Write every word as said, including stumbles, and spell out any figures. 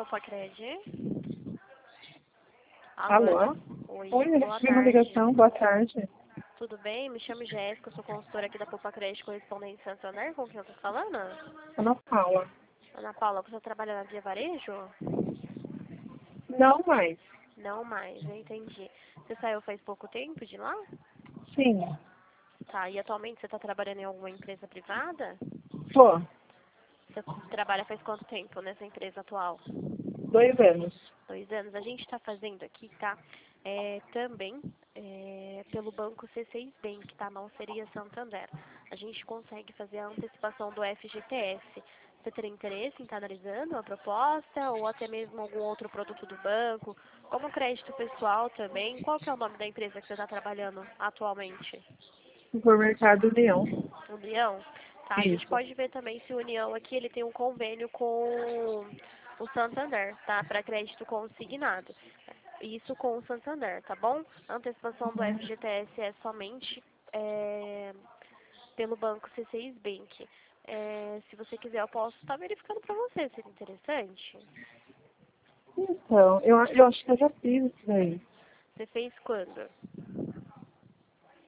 Popacred. Alô? Alô? Oi, Oi, eu boa recebi uma tarde. ligação, boa tarde. Tudo bem? Me chamo Jéssica, eu sou consultora aqui da Popacred Correspondente Santander. Com quem eu tô falando? Ana Paula. Ana Paula, você trabalha na Via Varejo? Não mais. Não mais, eu entendi. Você saiu faz pouco tempo de lá? Sim. Tá, e atualmente você está trabalhando em alguma empresa privada? Tô. Você trabalha faz quanto tempo nessa empresa atual? Dois anos. Dois anos. A gente está fazendo aqui, tá? É, também é, pelo banco C seis Bank, tá? Não seria Santander. A gente consegue fazer a antecipação do F G T S. Você teria interesse em estar analisando a proposta ou até mesmo algum outro produto do banco? Como crédito pessoal também, qual que é o nome da empresa que você está trabalhando atualmente? Supermercado União. União? Tá, a gente Isso. pode ver também se o União aqui ele tem um convênio com o Santander, tá? Para crédito consignado. Isso com o Santander, tá bom? A antecipação do F G T S é somente é, pelo banco C seis Bank. É, se você quiser, eu posso estar verificando para você, seria interessante. Então, eu, eu acho que eu já fiz isso daí. Você fez quando?